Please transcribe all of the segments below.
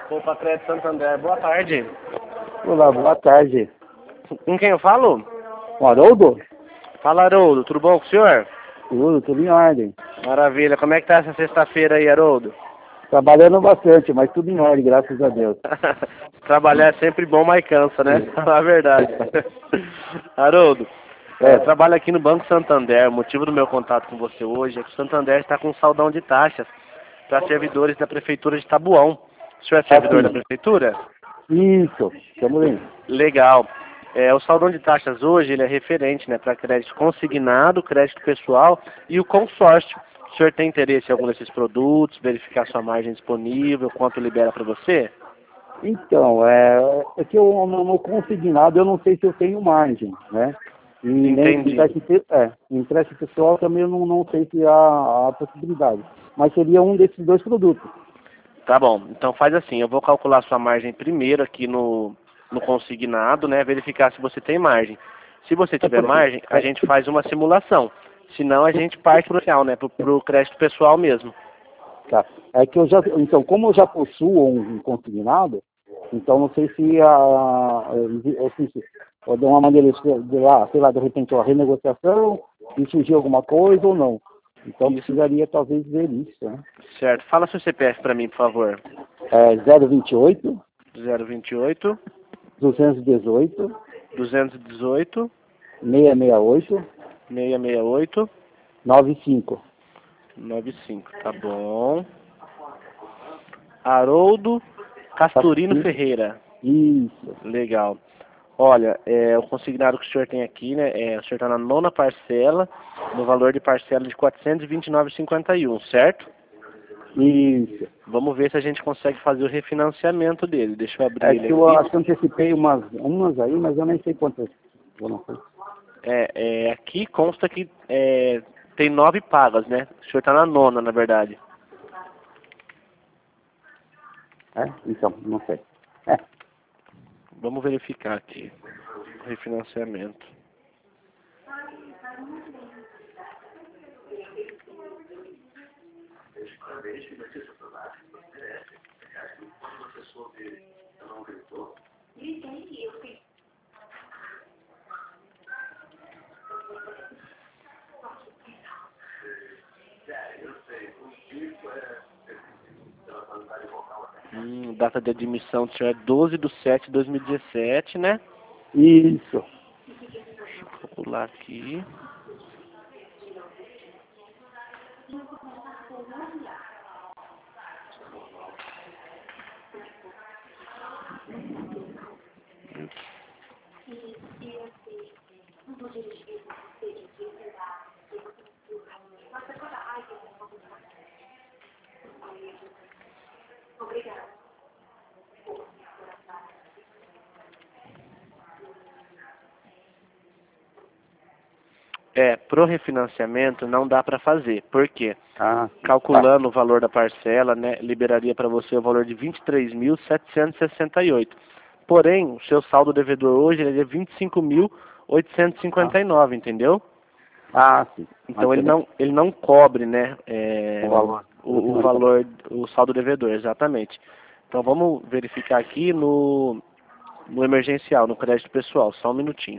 Opa, Crédito Santander, boa tarde. Olá, boa tarde. Com quem eu falo? O Haroldo? Fala, Haroldo, tudo bom com o senhor? Tudo em ordem. Maravilha, como é que tá essa sexta-feira aí, Haroldo? Trabalhando bastante, mas tudo em ordem, graças a Deus. Trabalhar é sempre bom, mas cansa, né? É verdade. Haroldo, trabalho aqui no Banco Santander. O motivo do meu contato com você hoje é que o Santander está com um saldão de taxas para servidores da Prefeitura de Tabuão. O senhor é servidor da Prefeitura? Isso, estamos indo. Legal. O saldão de taxas hoje ele é referente, né, para crédito consignado, crédito pessoal e o consórcio. O senhor tem interesse em algum desses produtos, verificar sua margem disponível, quanto libera para você? Então, é que eu no consignado eu não sei se eu tenho margem, né? E nem Entendi. empréstimo pessoal também eu não sei se há possibilidade. Mas seria um desses dois produtos. Tá bom, então faz assim, eu vou calcular sua margem primeiro aqui no consignado, né, verificar se você tem margem. Se você tiver margem, a gente faz uma simulação. Senão a gente parte pro real, né, pro crédito pessoal mesmo. Tá. É que então, como eu já possuo um consignado, então não sei se eu dou uma maneira de lá, sei lá, de repente, uma renegociação, e surgir alguma coisa ou não. Então precisaria talvez ver isso, né? Certo. Fala seu CPF para mim, por favor. 028 028 218 218 668 668 95. 95, tá bom. Haroldo Castorino Ferreira. Isso. Legal. Olha, o consignado que o senhor tem aqui, né, o senhor está na 9ª parcela, no valor de parcela de R$ 429,51, certo? Isso. Vamos ver se a gente consegue fazer o refinanciamento dele. Deixa eu abrir ele Que eu acho aqui. que eu antecipei umas aí, mas eu nem sei quantas. Eu não sei. Aqui consta que tem 9 pagas, né? O senhor está na 9ª, na verdade. Então, não sei. Vamos verificar aqui o refinanciamento. Data de admissão do senhor é 12/7/2017, né? Isso. Deixa eu calcular aqui. Pro refinanciamento não dá para fazer. Por quê? Calculando o valor da parcela, né, liberaria para você o valor de 23.768. Porém, o seu saldo devedor hoje é de 25.859, entendeu? Sim. Então ele não cobre, né, o valor, o saldo devedor, exatamente. Então vamos verificar aqui no emergencial, no crédito pessoal, só um minutinho.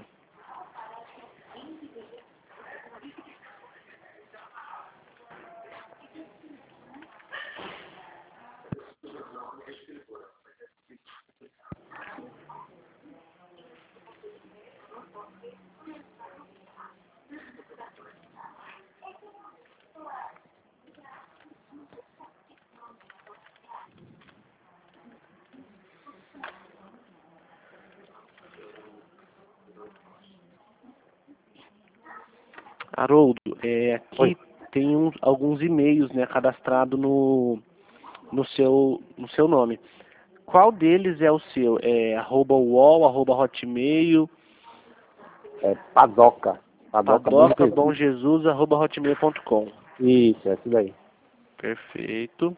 Haroldo, aqui tem alguns e-mails, né, cadastrados no seu nome. Qual deles é o seu? @uol, @hotmail, Padoca. padocabomjesus, @hotmail.com. Isso, isso daí. Perfeito.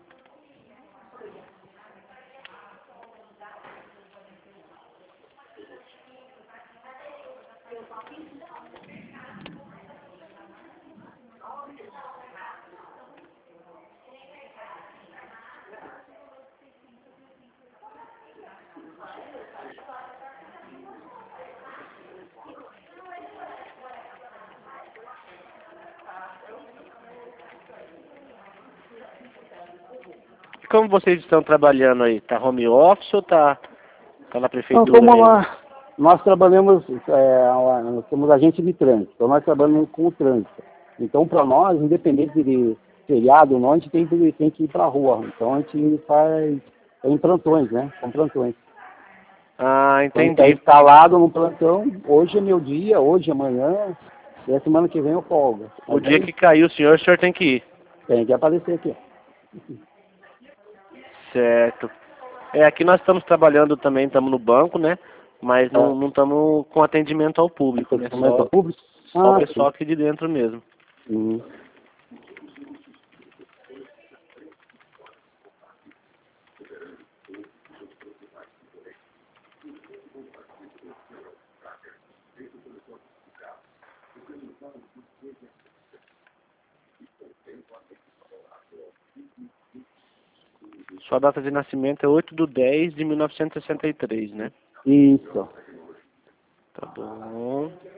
E como vocês estão trabalhando aí? Tá home office ou tá na Então, prefeitura como mesmo? nós trabalhamos, nós somos agentes de trânsito, então nós trabalhamos com o trânsito. Então, para nós, independente de feriado ou não, a gente tem que ir para a rua. Então, a gente faz em plantões, né? São plantões. Ah, Então, a gente está entendi. instalado no plantão, hoje é meu dia, hoje, amanhã, e a semana que vem eu folgo. O Mas dia aí que caiu o senhor tem que ir. tem que aparecer aqui. Certo. Aqui nós estamos trabalhando também, estamos no banco, né? Mas Tá? não estamos com atendimento ao público, né? Documento público? Só o Ah, pessoal sim. aqui de dentro mesmo. Hum. Sua data de nascimento é 8/10/1963, né? Isso. Tá bom.